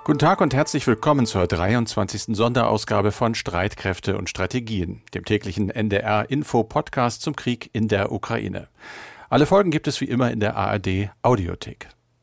Guten Tag und herzlich willkommen zur 23. Sonderausgabe von Streitkräfte und Strategien, dem täglichen NDR-Info-Podcast zum Krieg in der Ukraine. Alle Folgen gibt es wie immer in der ARD-Audiothek.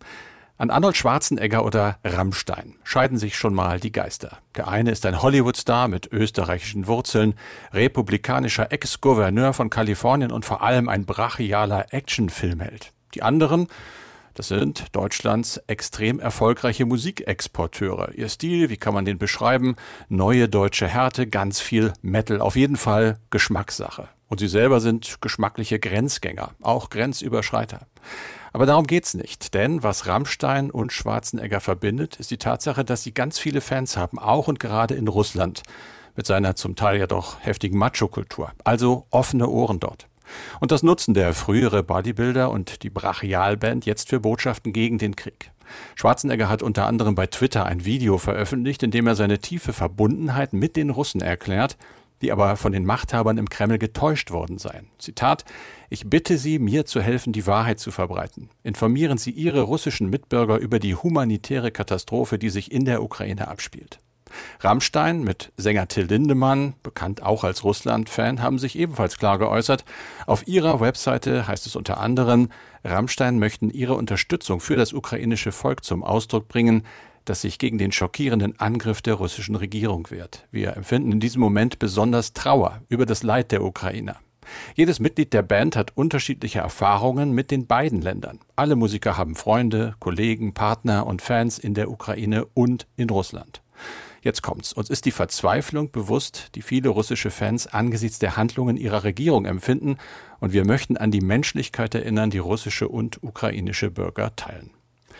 An Arnold Schwarzenegger oder Rammstein scheiden sich schon mal die Geister. Der eine ist ein Hollywood-Star mit österreichischen Wurzeln, republikanischer Ex-Gouverneur von Kalifornien und vor allem ein brachialer Actionfilmheld. Die anderen, das sind Deutschlands extrem erfolgreiche Musikexporteure. Ihr Stil, wie kann man den beschreiben? Neue deutsche Härte, ganz viel Metal, auf jeden Fall Geschmackssache. Und sie selber sind geschmackliche Grenzgänger, auch Grenzüberschreiter. Aber darum geht's nicht, denn was Rammstein und Schwarzenegger verbindet, ist die Tatsache, dass sie ganz viele Fans haben, auch und gerade in Russland, mit seiner zum Teil ja doch heftigen Macho-Kultur. Also offene Ohren dort. Und das nutzen der frühere Bodybuilder und die Brachialband jetzt für Botschaften gegen den Krieg. Schwarzenegger hat unter anderem bei Twitter ein Video veröffentlicht, in dem er seine tiefe Verbundenheit mit den Russen erklärt, die aber von den Machthabern im Kreml getäuscht worden seien. Zitat: Ich bitte Sie, mir zu helfen, die Wahrheit zu verbreiten. Informieren Sie Ihre russischen Mitbürger über die humanitäre Katastrophe, die sich in der Ukraine abspielt. Rammstein mit Sänger Till Lindemann, bekannt auch als Russland-Fan, haben sich ebenfalls klar geäußert. Auf ihrer Webseite heißt es unter anderem, Rammstein möchten ihre Unterstützung für das ukrainische Volk zum Ausdruck bringen, das sich gegen den schockierenden Angriff der russischen Regierung wehrt. Wir empfinden in diesem Moment besonders Trauer über das Leid der Ukrainer. Jedes Mitglied der Band hat unterschiedliche Erfahrungen mit den beiden Ländern. Alle Musiker haben Freunde, Kollegen, Partner und Fans in der Ukraine und in Russland. Jetzt kommt's. Uns ist die Verzweiflung bewusst, die viele russische Fans angesichts der Handlungen ihrer Regierung empfinden, und wir möchten an die Menschlichkeit erinnern, die russische und ukrainische Bürger teilen.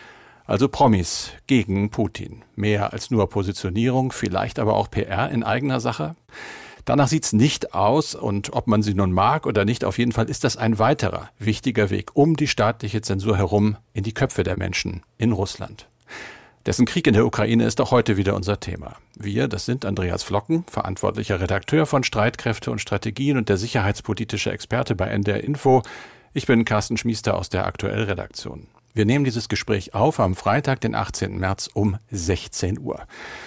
Also Promis gegen Putin. Mehr als nur Positionierung, vielleicht aber auch PR in eigener Sache? Danach sieht's nicht aus, und ob man sie nun mag oder nicht, auf jeden Fall ist das ein weiterer wichtiger Weg um die staatliche Zensur herum in die Köpfe der Menschen in Russland. Dessen Krieg in der Ukraine ist auch heute wieder unser Thema. Wir, das sind Andreas Flocken, verantwortlicher Redakteur von Streitkräfte und Strategien und der sicherheitspolitische Experte bei NDR Info. Ich bin Carsten Schmiester aus der Aktuell-Redaktion. Wir nehmen dieses Gespräch auf am Freitag, den 18. März um 16 Uhr.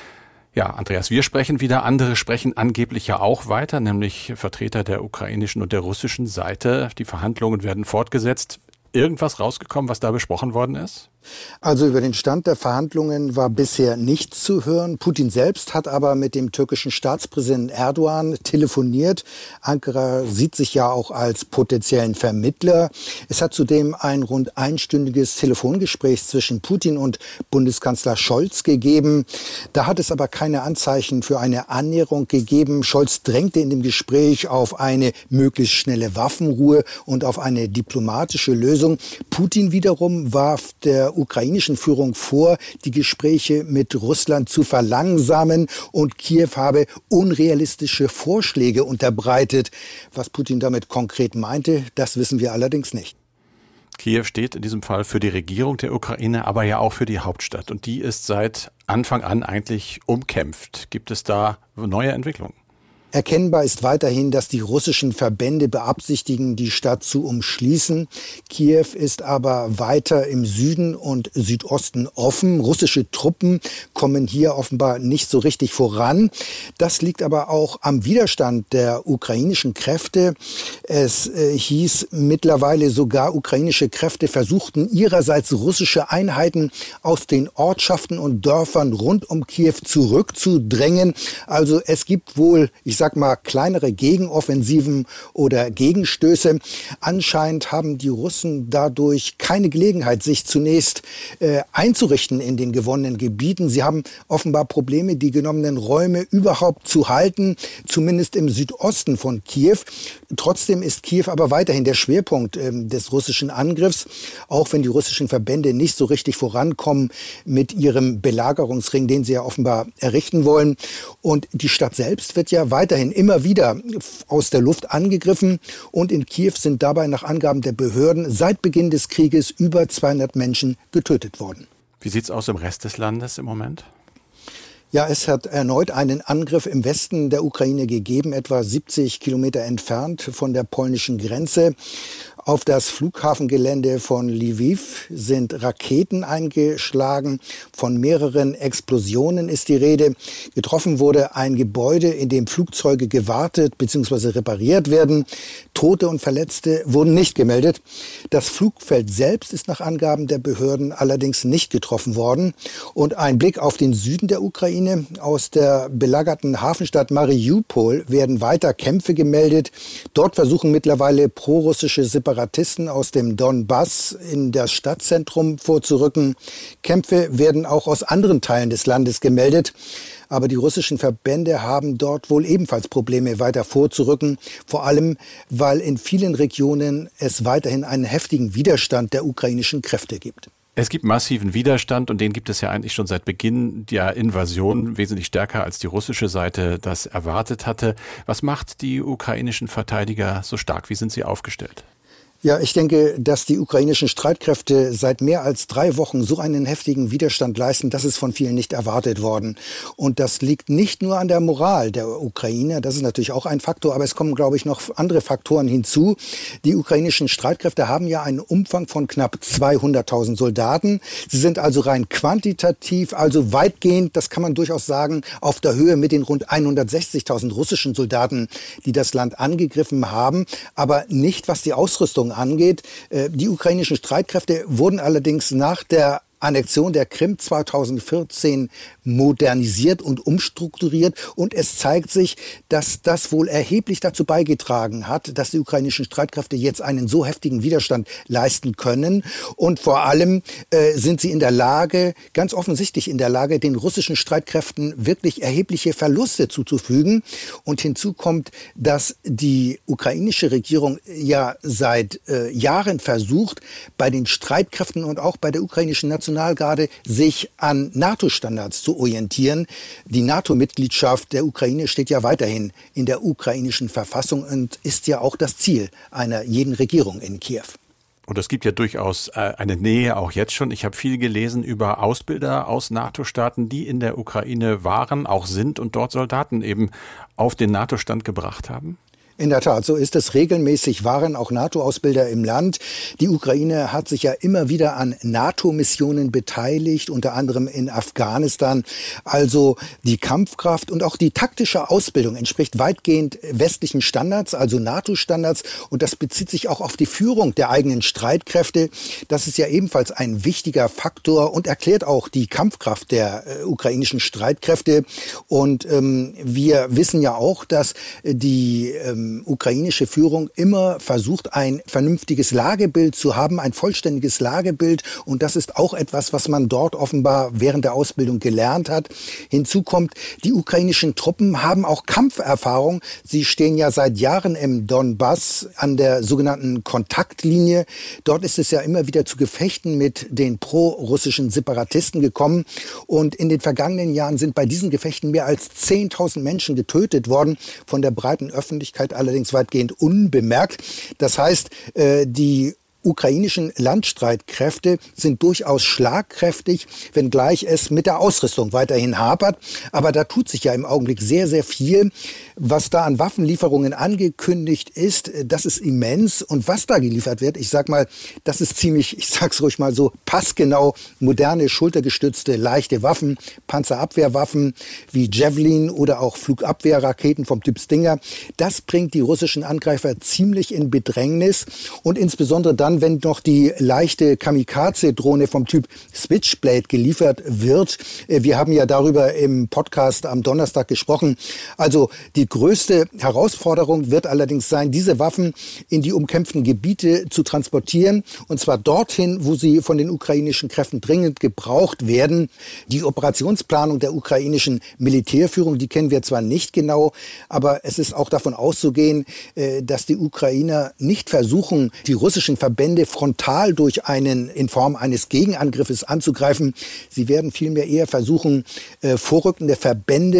Ja, Andreas, wir sprechen wieder, andere sprechen angeblich ja auch weiter, nämlich Vertreter der ukrainischen und der russischen Seite. Die Verhandlungen werden fortgesetzt. Irgendwas rausgekommen, was da besprochen worden ist? Also über den Stand der Verhandlungen war bisher nichts zu hören. Putin selbst hat aber mit dem türkischen Staatspräsidenten Erdogan telefoniert. Ankara sieht sich ja auch als potenziellen Vermittler. Es hat zudem ein rund einstündiges Telefongespräch zwischen Putin und Bundeskanzler Scholz gegeben. Da hat es aber keine Anzeichen für eine Annäherung gegeben. Scholz drängte in dem Gespräch auf eine möglichst schnelle Waffenruhe und auf eine diplomatische Lösung. Putin wiederum warf der ukrainischen Führung vor, die Gespräche mit Russland zu verlangsamen, und Kiew habe unrealistische Vorschläge unterbreitet. Was Putin damit konkret meinte, das wissen wir allerdings nicht. Kiew steht in diesem Fall für die Regierung der Ukraine, aber ja auch für die Hauptstadt. Und die ist seit Anfang an eigentlich umkämpft. Gibt es da neue Entwicklungen? Erkennbar ist weiterhin, dass die russischen Verbände beabsichtigen, die Stadt zu umschließen. Kiew ist aber weiter im Süden und Südosten offen. Russische Truppen kommen hier offenbar nicht so richtig voran. Das liegt aber auch am Widerstand der ukrainischen Kräfte. Es hieß mittlerweile, sogar ukrainische Kräfte versuchten ihrerseits russische Einheiten aus den Ortschaften und Dörfern rund um Kiew zurückzudrängen. Also es gibt wohl, ich sag mal, kleinere Gegenoffensiven oder Gegenstöße. Anscheinend haben die Russen dadurch keine Gelegenheit, sich zunächst einzurichten in den gewonnenen Gebieten. Sie haben offenbar Probleme, die genommenen Räume überhaupt zu halten, zumindest im Südosten von Kiew. Trotzdem ist Kiew aber weiterhin der Schwerpunkt des russischen Angriffs, auch wenn die russischen Verbände nicht so richtig vorankommen mit ihrem Belagerungsring, den sie ja offenbar errichten wollen. Und die Stadt selbst wird ja weiterhin immer wieder aus der Luft angegriffen, und in Kiew sind dabei nach Angaben der Behörden seit Beginn des Krieges über 200 Menschen getötet worden. Wie sieht's aus im Rest des Landes im Moment? Ja, es hat erneut einen Angriff im Westen der Ukraine gegeben, etwa 70 Kilometer entfernt von der polnischen Grenze. Auf das Flughafengelände von Lviv sind Raketen eingeschlagen. Von mehreren Explosionen ist die Rede. Getroffen wurde ein Gebäude, in dem Flugzeuge gewartet bzw. repariert werden. Tote und Verletzte wurden nicht gemeldet. Das Flugfeld selbst ist nach Angaben der Behörden allerdings nicht getroffen worden. Und ein Blick auf den Süden der Ukraine. Aus der belagerten Hafenstadt Mariupol werden weiter Kämpfe gemeldet. Dort versuchen mittlerweile prorussische Separatisten aus dem Donbass in das Stadtzentrum vorzurücken. Kämpfe werden auch aus anderen Teilen des Landes gemeldet. Aber die russischen Verbände haben dort wohl ebenfalls Probleme, weiter vorzurücken. Vor allem, weil in vielen Regionen es weiterhin einen heftigen Widerstand der ukrainischen Kräfte gibt. Es gibt massiven Widerstand und den gibt es ja eigentlich schon seit Beginn der Invasion, wesentlich stärker als die russische Seite das erwartet hatte. Was macht die ukrainischen Verteidiger so stark? Wie sind sie aufgestellt? Ja, ich denke, dass die ukrainischen Streitkräfte seit mehr als 3 Wochen so einen heftigen Widerstand leisten, das ist von vielen nicht erwartet worden. Und das liegt nicht nur an der Moral der Ukrainer, das ist natürlich auch ein Faktor, aber es kommen, glaube ich, noch andere Faktoren hinzu. Die ukrainischen Streitkräfte haben ja einen Umfang von knapp 200.000 Soldaten. Sie sind also rein quantitativ, also weitgehend, das kann man durchaus sagen, auf der Höhe mit den rund 160.000 russischen Soldaten, die das Land angegriffen haben, aber nicht, was die Ausrüstung angeht. Die ukrainischen Streitkräfte wurden allerdings nach der Annexion der Krim 2014 modernisiert und umstrukturiert. Und es zeigt sich, dass das wohl erheblich dazu beigetragen hat, dass die ukrainischen Streitkräfte jetzt einen so heftigen Widerstand leisten können. Und vor allem sind sie in der Lage, ganz offensichtlich in der Lage, den russischen Streitkräften wirklich erhebliche Verluste zuzufügen. Und hinzu kommt, dass die ukrainische Regierung ja seit Jahren versucht, bei den Streitkräften und auch bei der ukrainischen Nationalgarde sich an NATO-Standards zu orientieren. Die NATO-Mitgliedschaft der Ukraine steht ja weiterhin in der ukrainischen Verfassung und ist ja auch das Ziel einer jeden Regierung in Kiew. Und es gibt ja durchaus eine Nähe auch jetzt schon. Ich habe viel gelesen über Ausbilder aus NATO-Staaten, die in der Ukraine waren, auch sind und dort Soldaten eben auf den NATO-Stand gebracht haben. In der Tat, so ist es. Regelmäßig waren auch NATO-Ausbilder im Land. Die Ukraine hat sich ja immer wieder an NATO-Missionen beteiligt, unter anderem in Afghanistan. Also die Kampfkraft und auch die taktische Ausbildung entspricht weitgehend westlichen Standards, also NATO-Standards. Und das bezieht sich auch auf die Führung der eigenen Streitkräfte. Das ist ja ebenfalls ein wichtiger Faktor und erklärt auch die Kampfkraft der ukrainischen Streitkräfte. Und wir wissen ja auch, dass die ukrainische Führung immer versucht, ein vernünftiges Lagebild zu haben, ein vollständiges Lagebild. Und das ist auch etwas, was man dort offenbar während der Ausbildung gelernt hat. Hinzu kommt, die ukrainischen Truppen haben auch Kampferfahrung. Sie stehen ja seit Jahren im Donbass an der sogenannten Kontaktlinie. Dort ist es ja immer wieder zu Gefechten mit den pro-russischen Separatisten gekommen. Und in den vergangenen Jahren sind bei diesen Gefechten mehr als 10.000 Menschen getötet worden, von der breiten Öffentlichkeit allerdings weitgehend unbemerkt. Das heißt, die ukrainischen Landstreitkräfte sind durchaus schlagkräftig, wenngleich es mit der Ausrüstung weiterhin hapert. Aber da tut sich ja im Augenblick sehr, sehr viel. Was da an Waffenlieferungen angekündigt ist, das ist immens. Und was da geliefert wird, ich sag mal, das ist ziemlich, ich sag's ruhig mal so, passgenau moderne, schultergestützte, leichte Waffen, Panzerabwehrwaffen wie Javelin oder auch Flugabwehrraketen vom Typ Stinger. Das bringt die russischen Angreifer ziemlich in Bedrängnis und insbesondere dann, wenn noch die leichte Kamikaze-Drohne vom Typ Switchblade geliefert wird. Wir haben ja darüber im Podcast am Donnerstag gesprochen. Also die größte Herausforderung wird allerdings sein, diese Waffen in die umkämpften Gebiete zu transportieren. Und zwar dorthin, wo sie von den ukrainischen Kräften dringend gebraucht werden. Die Operationsplanung der ukrainischen Militärführung, die kennen wir zwar nicht genau, aber es ist auch davon auszugehen, dass die Ukrainer nicht versuchen, die russischen Verbände frontal in Form eines Gegenangriffes anzugreifen. Sie werden vielmehr eher versuchen, vorrückende Verbände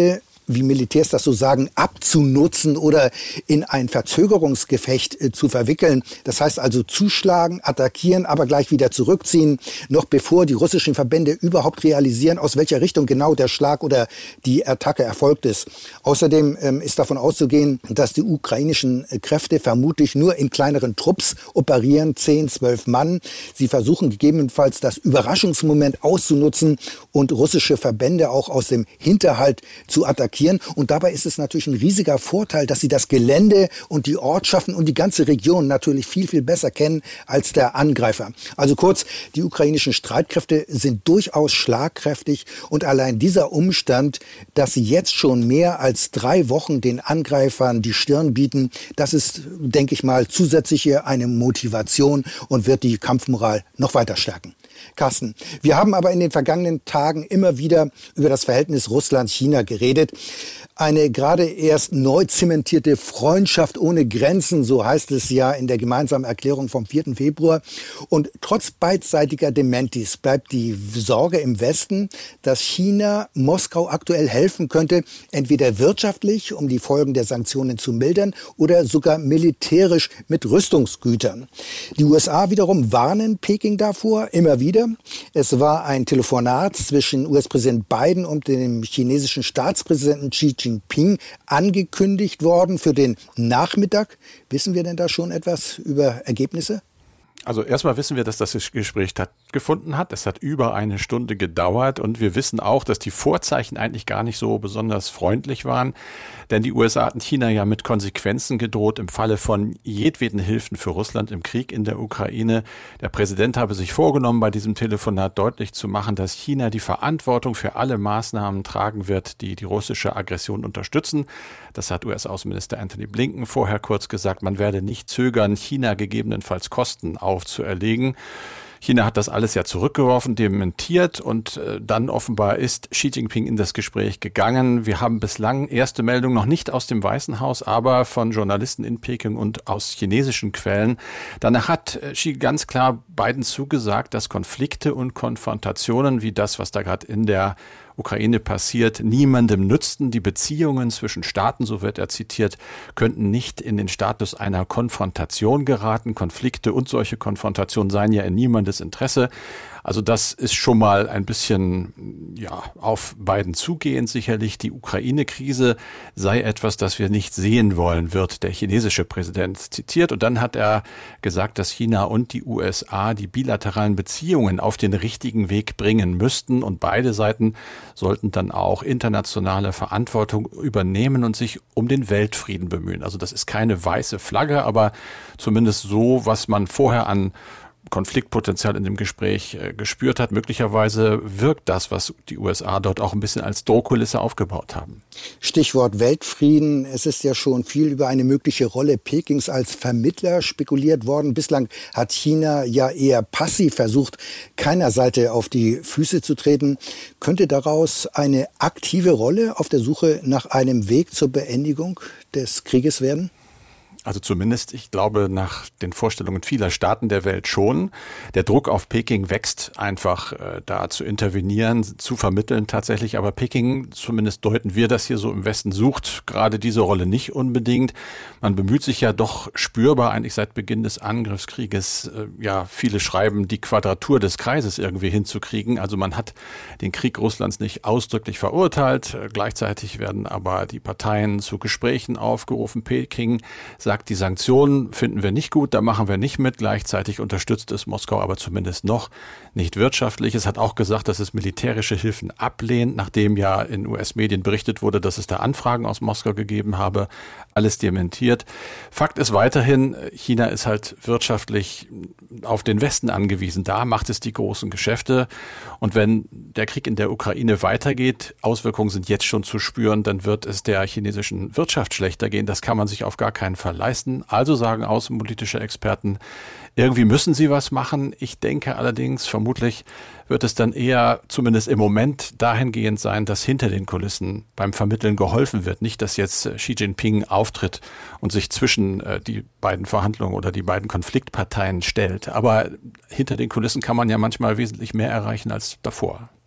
wie Militärs das so sagen, abzunutzen oder in ein Verzögerungsgefecht zu verwickeln. Das heißt also zuschlagen, attackieren, aber gleich wieder zurückziehen, noch bevor die russischen Verbände überhaupt realisieren, aus welcher Richtung genau der Schlag oder die Attacke erfolgt ist. Außerdem ist davon auszugehen, dass die ukrainischen Kräfte vermutlich nur in kleineren Trupps operieren, 10, 12 Mann. Sie versuchen gegebenenfalls das Überraschungsmoment auszunutzen und russische Verbände auch aus dem Hinterhalt zu attackieren. Und dabei ist es natürlich ein riesiger Vorteil, dass sie das Gelände und die Ortschaften und die ganze Region natürlich viel, viel besser kennen als der Angreifer. Also kurz, die ukrainischen Streitkräfte sind durchaus schlagkräftig und allein dieser Umstand, dass sie jetzt schon mehr als 3 Wochen den Angreifern die Stirn bieten, das ist, denke ich mal, zusätzliche eine Motivation und wird die Kampfmoral noch weiter stärken. Carsten, wir haben aber in den vergangenen Tagen immer wieder über das Verhältnis Russland-China geredet. Eine gerade erst neu zementierte Freundschaft ohne Grenzen, so heißt es ja in der gemeinsamen Erklärung vom 4. Februar. Und trotz beidseitiger Dementis bleibt die Sorge im Westen, dass China Moskau aktuell helfen könnte, entweder wirtschaftlich, um die Folgen der Sanktionen zu mildern, oder sogar militärisch mit Rüstungsgütern. Die USA wiederum warnen Peking davor immer wieder. Es war ein Telefonat zwischen US-Präsident Biden und dem chinesischen Staatspräsidenten Xi Jinping angekündigt worden für den Nachmittag. Wissen wir denn da schon etwas über Ergebnisse? Also erstmal wissen wir, dass das Gespräch stattgefunden hat. Es hat über 1 Stunde gedauert und wir wissen auch, dass die Vorzeichen eigentlich gar nicht so besonders freundlich waren. Denn die USA hatten China ja mit Konsequenzen gedroht im Falle von jedweden Hilfen für Russland im Krieg in der Ukraine. Der Präsident habe sich vorgenommen, bei diesem Telefonat deutlich zu machen, dass China die Verantwortung für alle Maßnahmen tragen wird, die die russische Aggression unterstützen. Das hat US-Außenminister Antony Blinken vorher kurz gesagt. Man werde nicht zögern, China gegebenenfalls Kosten aufzuerlegen. China hat das alles ja zurückgeworfen, dementiert und dann offenbar ist Xi Jinping in das Gespräch gegangen. Wir haben bislang erste Meldungen noch nicht aus dem Weißen Haus, aber von Journalisten in Peking und aus chinesischen Quellen. Danach hat Xi ganz klar Biden zugesagt, dass Konflikte und Konfrontationen wie das, was da gerade in der Ukraine passiert, niemandem nützten. Die Beziehungen zwischen Staaten, so wird er zitiert, könnten nicht in den Status einer Konfrontation geraten. Konflikte und solche Konfrontationen seien ja in niemandes Interesse. Also das ist schon mal ein bisschen auf Biden zugehend sicherlich. Die Ukraine-Krise sei etwas, das wir nicht sehen wollen, wird der chinesische Präsident zitiert. Und dann hat er gesagt, dass China und die USA die bilateralen Beziehungen auf den richtigen Weg bringen müssten. Und beide Seiten sollten dann auch internationale Verantwortung übernehmen und sich um den Weltfrieden bemühen. Also das ist keine weiße Flagge, aber zumindest so, was man vorher an Konfliktpotenzial in dem Gespräch gespürt hat. Möglicherweise wirkt das, was die USA dort auch ein bisschen als Drohkulisse aufgebaut haben. Stichwort Weltfrieden. Es ist ja schon viel über eine mögliche Rolle Pekings als Vermittler spekuliert worden. Bislang hat China ja eher passiv versucht, keiner Seite auf die Füße zu treten. Könnte daraus eine aktive Rolle auf der Suche nach einem Weg zur Beendigung des Krieges werden? Also zumindest, ich glaube, nach den Vorstellungen vieler Staaten der Welt schon. Der Druck auf Peking wächst einfach, da zu intervenieren, zu vermitteln tatsächlich. Aber Peking, zumindest deuten wir das hier so im Westen, sucht gerade diese Rolle nicht unbedingt. Man bemüht sich ja doch spürbar eigentlich seit Beginn des Angriffskrieges, viele schreiben, die Quadratur des Kreises irgendwie hinzukriegen. Also man hat den Krieg Russlands nicht ausdrücklich verurteilt. Gleichzeitig werden aber die Parteien zu Gesprächen aufgerufen. Peking sagt, die Sanktionen finden wir nicht gut, da machen wir nicht mit. Gleichzeitig unterstützt es Moskau aber zumindest noch nicht wirtschaftlich. Es hat auch gesagt, dass es militärische Hilfen ablehnt, nachdem ja in US-Medien berichtet wurde, dass es da Anfragen aus Moskau gegeben habe. Alles dementiert. Fakt ist weiterhin, China ist halt wirtschaftlich auf den Westen angewiesen. Da macht es die großen Geschäfte. Und wenn der Krieg in der Ukraine weitergeht, Auswirkungen sind jetzt schon zu spüren, dann wird es der chinesischen Wirtschaft schlechter gehen. Das kann man sich auf gar keinen Fall leisten. Also sagen außenpolitische Experten, irgendwie müssen sie was machen. Ich denke allerdings, vermutlich wird es dann eher, zumindest im Moment, dahingehend sein, dass hinter den Kulissen beim Vermitteln geholfen wird. Nicht, dass jetzt Xi Jinping auftritt und sich zwischen die beiden Verhandlungen oder die beiden Konfliktparteien stellt. Aber hinter den Kulissen kann man ja manchmal wesentlich mehr erreichen als davor.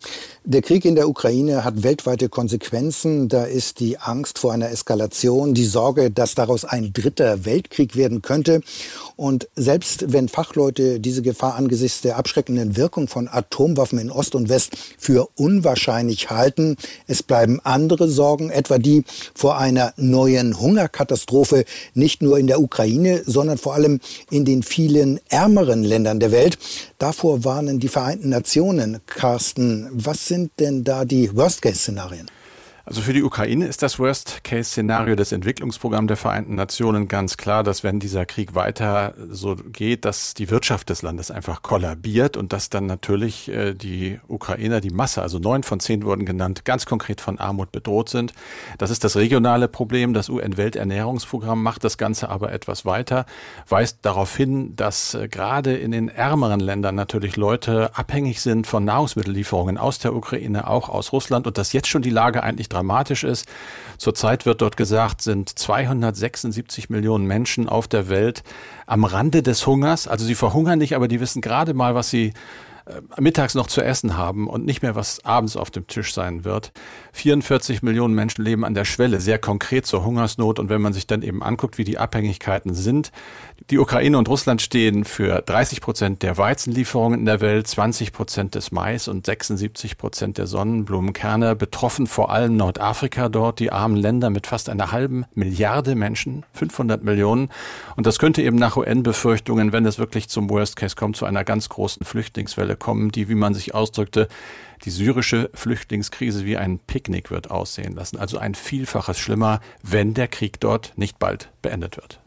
Der Krieg in der Ukraine hat weltweite Konsequenzen. Da ist die Angst vor einer Eskalation, die Sorge, dass daraus ein dritter Weltkrieg werden könnte. Und selbst wenn Fachleute diese Gefahr angesichts der abschreckenden Wirkung von Atomwaffen in Ost und West für unwahrscheinlich halten, es bleiben andere Sorgen, etwa die vor einer neuen Hungerkatastrophe, nicht nur in der Ukraine, sondern vor allem in den vielen ärmeren Ländern der Welt. Davor warnen die Vereinten Nationen. Carsten, was sind denn da die Worst-Case-Szenarien? Also für die Ukraine ist das Worst-Case-Szenario des Entwicklungsprogramms der Vereinten Nationen ganz klar, dass wenn dieser Krieg weiter so geht, dass die Wirtschaft des Landes einfach kollabiert und dass dann natürlich die Ukrainer, die Masse, also 9 von 10 wurden genannt, ganz konkret von Armut bedroht sind. Das ist das regionale Problem. Das UN-Welternährungsprogramm macht das Ganze aber etwas weiter, weist darauf hin, dass gerade in den ärmeren Ländern natürlich Leute abhängig sind von Nahrungsmittellieferungen aus der Ukraine, auch aus Russland und dass jetzt schon die Lage eigentlich dramatisch ist. Zurzeit wird dort gesagt, sind 276 Millionen Menschen auf der Welt am Rande des Hungers. Also sie verhungern nicht, aber die wissen gerade mal, was sie mittags noch zu essen haben und nicht mehr, was abends auf dem Tisch sein wird. 44 Millionen Menschen leben an der Schwelle, sehr konkret zur Hungersnot. Und wenn man sich dann eben anguckt, wie die Abhängigkeiten sind, die Ukraine und Russland stehen für 30% der Weizenlieferungen in der Welt, 20% des Mais und 76% der Sonnenblumenkerne. Betroffen vor allem Nordafrika dort, die armen Länder mit fast einer halben Milliarde Menschen, 500 Millionen. Und das könnte eben nach UN-Befürchtungen, wenn es wirklich zum Worst Case kommt, zu einer ganz großen Flüchtlingswelle kommen, die, wie man sich ausdrückte, die syrische Flüchtlingskrise wie ein Picknick wird aussehen lassen. Also ein Vielfaches schlimmer, wenn der Krieg dort nicht bald beendet wird.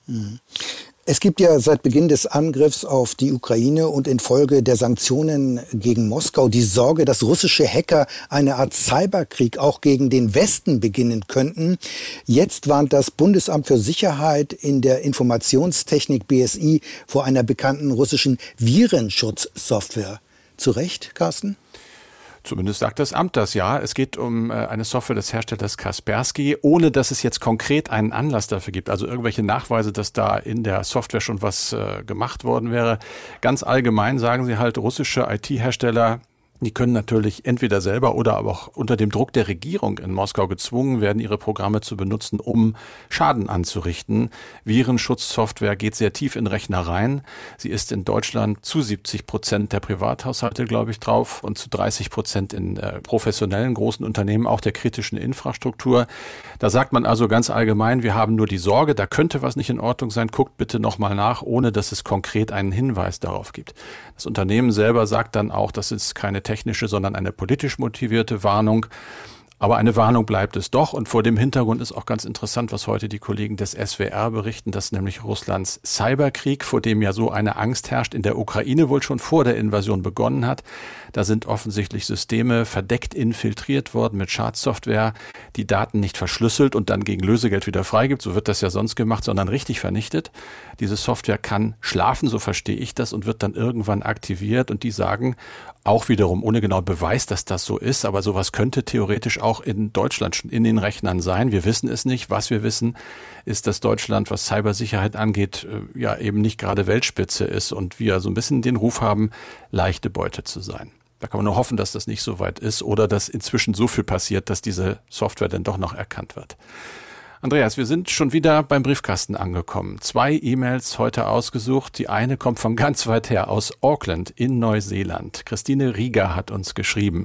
Es gibt ja seit Beginn des Angriffs auf die Ukraine und infolge der Sanktionen gegen Moskau die Sorge, dass russische Hacker eine Art Cyberkrieg auch gegen den Westen beginnen könnten. Jetzt warnt das Bundesamt für Sicherheit in der Informationstechnik BSI vor einer bekannten russischen Virenschutzsoftware. Zu Recht, Carsten? Zumindest sagt das Amt das, ja. Es geht um eine Software des Herstellers Kaspersky, ohne dass es jetzt konkret einen Anlass dafür gibt. Also irgendwelche Nachweise, dass da in der Software schon was gemacht worden wäre. Ganz allgemein sagen sie halt, russische IT-Hersteller, die können natürlich entweder selber oder aber auch unter dem Druck der Regierung in Moskau gezwungen werden, ihre Programme zu benutzen, um Schaden anzurichten. Virenschutzsoftware geht sehr tief in Rechner rein. Sie ist in Deutschland zu 70% der Privathaushalte, glaube ich, drauf und zu 30% in professionellen großen Unternehmen, auch der kritischen Infrastruktur. Da sagt man also ganz allgemein, wir haben nur die Sorge, da könnte was nicht in Ordnung sein, guckt bitte nochmal nach, ohne dass es konkret einen Hinweis darauf gibt. Das Unternehmen selber sagt dann auch, das ist keine technische, sondern eine politisch motivierte Warnung. Aber eine Warnung bleibt es doch. Und vor dem Hintergrund ist auch ganz interessant, was heute die Kollegen des SWR berichten, dass nämlich Russlands Cyberkrieg, vor dem ja so eine Angst herrscht, in der Ukraine wohl schon vor der Invasion begonnen hat. Da sind offensichtlich Systeme verdeckt infiltriert worden mit Schadsoftware, die Daten nicht verschlüsselt und dann gegen Lösegeld wieder freigibt. So wird das ja sonst gemacht, sondern richtig vernichtet. Diese Software kann schlafen, so verstehe ich das, und wird dann irgendwann aktiviert. Und die sagen auch wiederum ohne genau Beweis, dass das so ist, aber sowas könnte theoretisch auch in Deutschland schon in den Rechnern sein. Wir wissen es nicht. Was wir wissen, ist, dass Deutschland, was Cybersicherheit angeht, ja eben nicht gerade Weltspitze ist und wir so ein bisschen den Ruf haben, leichte Beute zu sein. Da kann man nur hoffen, dass das nicht so weit ist oder dass inzwischen so viel passiert, dass diese Software dann doch noch erkannt wird. Andreas, wir sind schon wieder beim Briefkasten angekommen. 2 E-Mails heute ausgesucht. Die eine kommt von ganz weit her, aus Auckland in Neuseeland. Christine Rieger hat uns geschrieben.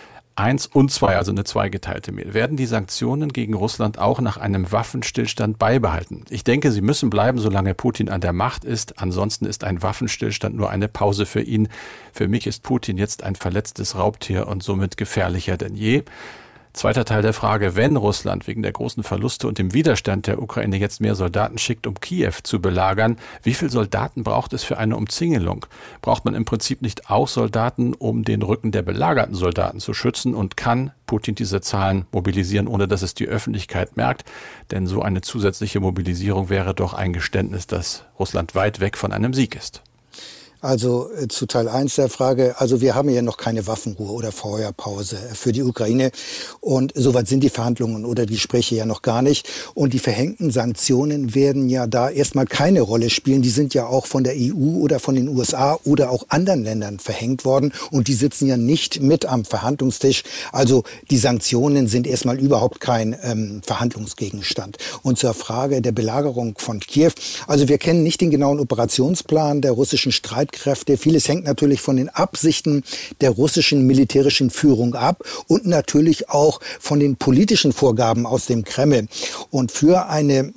1 und 2, also eine zweigeteilte Mail. Werden die Sanktionen gegen Russland auch nach einem Waffenstillstand beibehalten? Ich denke, sie müssen bleiben, solange Putin an der Macht ist. Ansonsten ist ein Waffenstillstand nur eine Pause für ihn. Für mich ist Putin jetzt ein verletztes Raubtier und somit gefährlicher denn je. Zweiter Teil der Frage, wenn Russland wegen der großen Verluste und dem Widerstand der Ukraine jetzt mehr Soldaten schickt, um Kiew zu belagern, wie viele Soldaten braucht es für eine Umzingelung? Braucht man im Prinzip nicht auch Soldaten, um den Rücken der belagerten Soldaten zu schützen? Und kann Putin diese Zahlen mobilisieren, ohne dass es die Öffentlichkeit merkt? Denn so eine zusätzliche Mobilisierung wäre doch ein Geständnis, dass Russland weit weg von einem Sieg ist. Also zu Teil 1 der Frage, also wir haben ja noch keine Waffenruhe oder Feuerpause für die Ukraine und soweit sind die Verhandlungen oder die Gespräche ja noch gar nicht und die verhängten Sanktionen werden ja da erstmal keine Rolle spielen, die sind ja auch von der EU oder von den USA oder auch anderen Ländern verhängt worden und die sitzen ja nicht mit am Verhandlungstisch, also die Sanktionen sind erstmal überhaupt kein Verhandlungsgegenstand. Und zur Frage der Belagerung von Kiew, also wir kennen nicht den genauen Operationsplan der russischen Streitkräfte. Vieles hängt natürlich von den Absichten der russischen militärischen Führung ab und natürlich auch von den politischen Vorgaben aus dem Kreml. Und für eine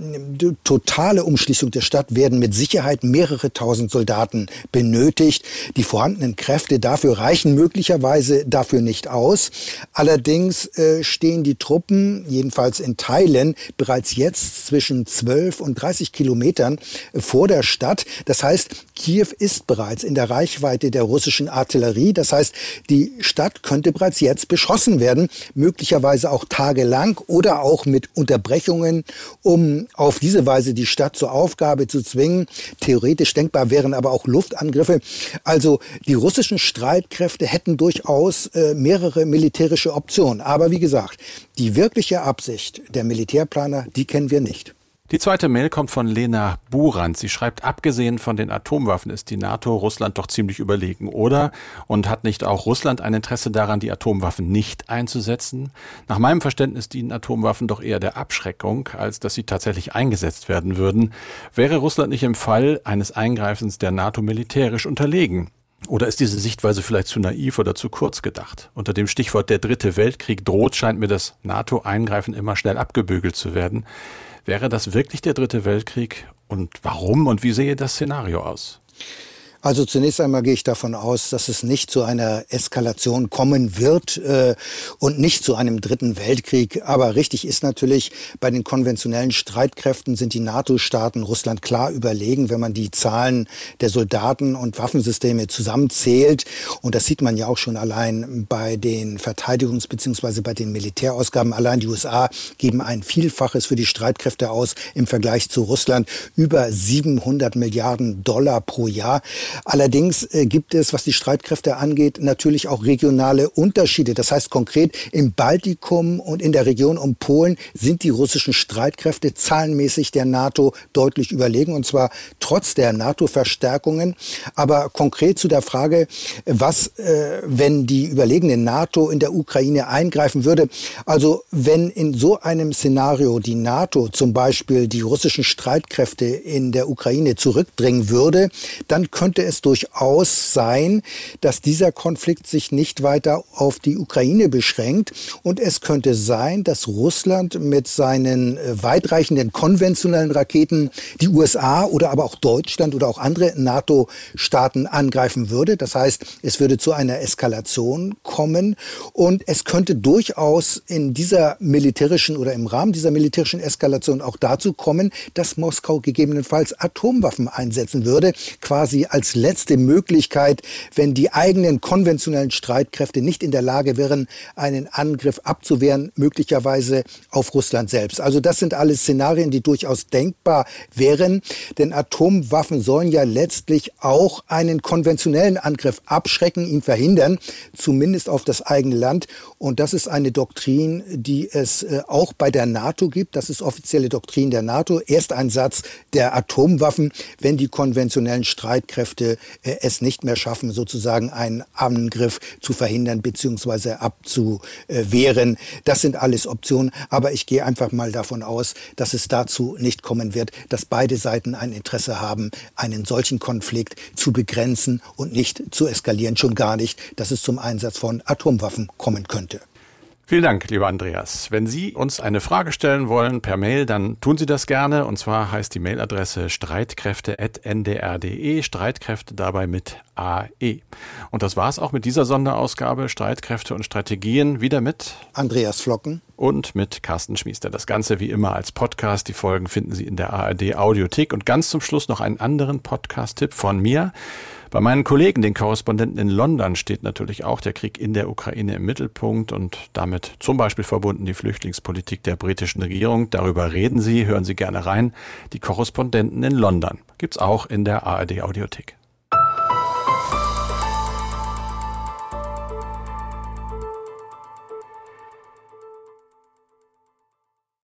totale Umschließung der Stadt werden mit Sicherheit mehrere tausend Soldaten benötigt. Die vorhandenen Kräfte dafür reichen möglicherweise dafür nicht aus. Allerdings stehen die Truppen, jedenfalls in Teilen, bereits jetzt zwischen 12 und 30 Kilometern vor der Stadt. Das heißt, Kiew ist bereits in der Reichweite der russischen Artillerie. Das heißt, die Stadt könnte bereits jetzt beschossen werden, möglicherweise auch tagelang oder auch mit Unterbrechungen, um auf diese Weise die Stadt zur Aufgabe zu zwingen. Theoretisch denkbar wären aber auch Luftangriffe. Also die russischen Streitkräfte hätten durchaus mehrere militärische Optionen. Aber wie gesagt, die wirkliche Absicht der Militärplaner, die kennen wir nicht. Die zweite Mail kommt von Lena Burand. Sie schreibt, abgesehen von den Atomwaffen ist die NATO Russland doch ziemlich überlegen, oder? Und hat nicht auch Russland ein Interesse daran, die Atomwaffen nicht einzusetzen? Nach meinem Verständnis dienen Atomwaffen doch eher der Abschreckung, als dass sie tatsächlich eingesetzt werden würden. Wäre Russland nicht im Fall eines Eingreifens der NATO militärisch unterlegen? Oder ist diese Sichtweise vielleicht zu naiv oder zu kurz gedacht? Unter dem Stichwort der Dritte Weltkrieg droht, scheint mir das NATO-Eingreifen immer schnell abgebügelt zu werden. Wäre das wirklich der Dritte Weltkrieg? Und warum und wie sehe das Szenario aus? Also zunächst einmal gehe ich davon aus, dass es nicht zu einer Eskalation kommen wird und nicht zu einem Dritten Weltkrieg. Aber richtig ist natürlich, bei den konventionellen Streitkräften sind die NATO-Staaten Russland klar überlegen, wenn man die Zahlen der Soldaten und Waffensysteme zusammenzählt. Und das sieht man ja auch schon allein bei den Verteidigungs- bzw. bei den Militärausgaben. Allein die USA geben ein Vielfaches für die Streitkräfte aus im Vergleich zu Russland. Über 700 Milliarden Dollar pro Jahr. Allerdings gibt es, was die Streitkräfte angeht, natürlich auch regionale Unterschiede. Das heißt konkret, im Baltikum und in der Region um Polen sind die russischen Streitkräfte zahlenmäßig der NATO deutlich überlegen, und zwar trotz der NATO-Verstärkungen. Aber konkret zu der Frage, was, wenn die überlegene NATO in der Ukraine eingreifen würde. Also wenn in so einem Szenario die NATO zum Beispiel die russischen Streitkräfte in der Ukraine zurückdrängen würde, dann könnte es durchaus sein, dass dieser Konflikt sich nicht weiter auf die Ukraine beschränkt. Und es könnte sein, dass Russland mit seinen weitreichenden konventionellen Raketen die USA oder aber auch Deutschland oder auch andere NATO-Staaten angreifen würde. Das heißt, es würde zu einer Eskalation kommen. Und es könnte durchaus in dieser militärischen oder im Rahmen dieser militärischen Eskalation auch dazu kommen, dass Moskau gegebenenfalls Atomwaffen einsetzen würde, quasi als letzte Möglichkeit, wenn die eigenen konventionellen Streitkräfte nicht in der Lage wären, einen Angriff abzuwehren, möglicherweise auf Russland selbst. Also das sind alles Szenarien, die durchaus denkbar wären, denn Atomwaffen sollen ja letztlich auch einen konventionellen Angriff abschrecken, ihn verhindern, zumindest auf das eigene Land. Und das ist eine Doktrin, die es auch bei der NATO gibt. Das ist offizielle Doktrin der NATO. Ersteinsatz der Atomwaffen, wenn die konventionellen Streitkräfte es nicht mehr schaffen, sozusagen einen Angriff zu verhindern bzw. abzuwehren. Das sind alles Optionen, aber ich gehe einfach mal davon aus, dass es dazu nicht kommen wird, dass beide Seiten ein Interesse haben, einen solchen Konflikt zu begrenzen und nicht zu eskalieren, schon gar nicht, dass es zum Einsatz von Atomwaffen kommen könnte. Vielen Dank, lieber Andreas. Wenn Sie uns eine Frage stellen wollen per Mail, dann tun Sie das gerne. Und zwar heißt die Mailadresse streitkräfte@ndr.de, Streitkräfte dabei mit AE. Und das war's auch mit dieser Sonderausgabe Streitkräfte und Strategien. Wieder mit Andreas Flocken und mit Carsten Schmiester. Das Ganze wie immer als Podcast. Die Folgen finden Sie in der ARD Audiothek. Und ganz zum Schluss noch einen anderen Podcast-Tipp von mir. Bei meinen Kollegen, den Korrespondenten in London, steht natürlich auch der Krieg in der Ukraine im Mittelpunkt und damit zum Beispiel verbunden die Flüchtlingspolitik der britischen Regierung. Darüber reden Sie, hören Sie gerne rein. Die Korrespondenten in London gibt's auch in der ARD Audiothek.